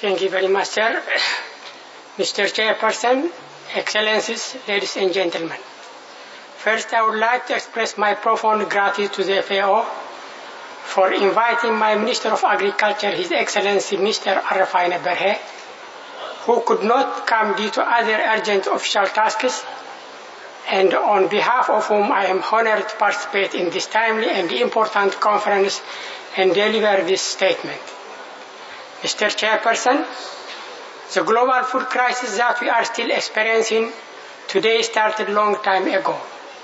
Thank you very much, sir. Mr. Chairperson, Excellencies, ladies and gentlemen. First, I would like to express my profound gratitude to the FAO for inviting my Minister of Agriculture, His Excellency Mr. Arafai Berhe, who could not come due to other urgent official tasks, and on behalf of whom I am honored to participate in this timely and important conference and deliver this statement. Mr. Chairperson, the global food crisis that we are still experiencing today started a long time ago,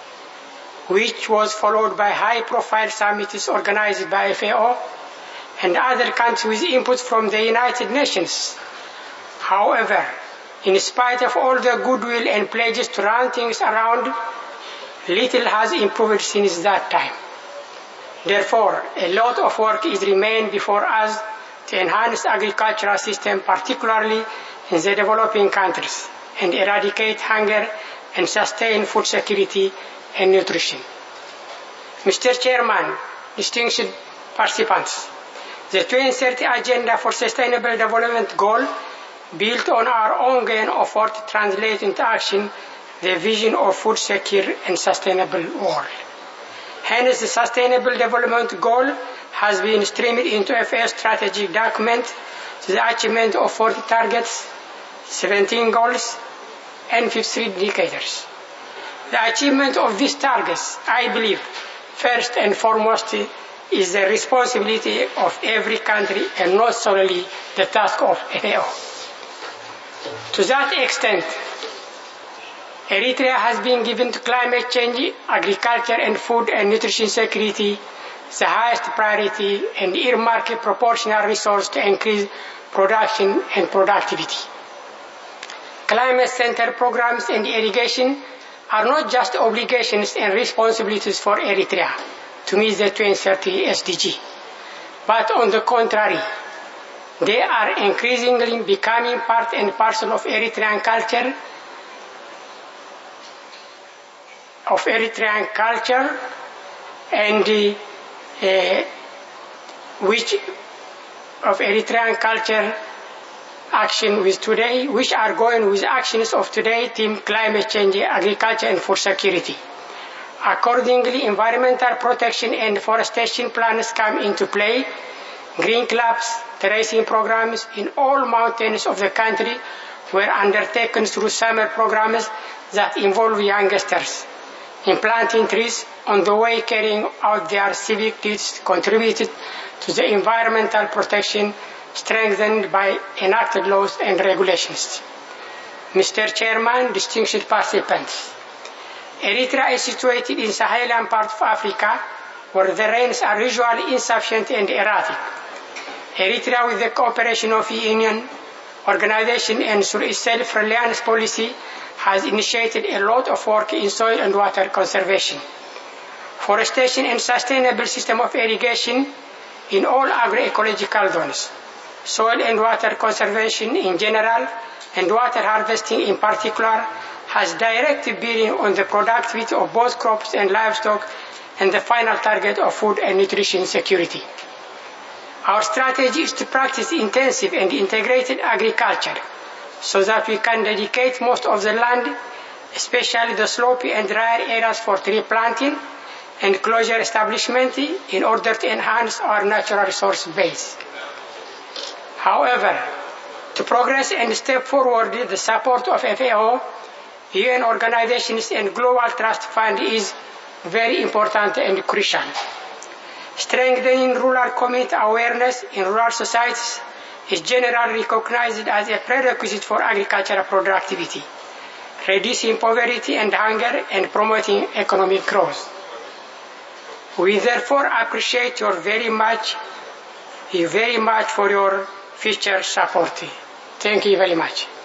which was followed by high-profile summits organized by FAO and other countries with input from the United Nations. However, in spite of all the goodwill and pledges to run things around, little has improved since that time. Therefore, a lot of work is remained before us to enhance agricultural system, particularly in the developing countries, and eradicate hunger and sustain food security and nutrition. Mr. Chairman, distinguished participants, the 2030 Agenda for Sustainable Development Goal built on our ongoing effort to translate into action the vision of food secure and sustainable world. Hence, the Sustainable Development Goal has been streamed into FAO strategic document to the achievement of 40 targets, 17 goals, and 53 indicators. The achievement of these targets, I believe, first and foremost, is the responsibility of every country and not solely the task of FAO. To that extent, Eritrea has been given to climate change, agriculture and food and nutrition security the highest priority and earmarked proportional resource to increase production and productivity. Climate center programs and irrigation are not just obligations and responsibilities for Eritrea to meet the 2030 SDG, but on the contrary, they are increasingly becoming part and parcel of Eritrean culture, and Eritrean culture action with today, which are going with actions of today, team climate change, agriculture and food security. Accordingly, environmental protection and deforestation plans come into play. Green clubs, terracing programs in all mountains of the country were undertaken through summer programs that involve youngsters in planting trees on the way carrying out their civic duties contributed to the environmental protection strengthened by enacted laws and regulations. Mr. Chairman, distinguished participants, Eritrea is situated in the Sahelian part of Africa where the rains are usually insufficient and erratic. Eritrea, with the cooperation of the Union Organization and through its self-reliance policy, has initiated a lot of work in soil and water conservation, forestation and sustainable system of irrigation in all agroecological zones, soil and water conservation in general, and water harvesting in particular, has direct bearing on the productivity of both crops and livestock and the final target of food and nutrition security. Our strategy is to practice intensive and integrated agriculture so that we can dedicate most of the land, especially the slopy and drier areas, for tree planting and closure establishment in order to enhance our natural resource base. However, to progress and step forward, the support of FAO, UN organizations and Global Trust Fund is very important and crucial. Strengthening rural community awareness in rural societies is generally recognized as a prerequisite for agricultural productivity, reducing poverty and hunger and promoting economic growth. We therefore appreciate you very much for your future support. Thank you very much.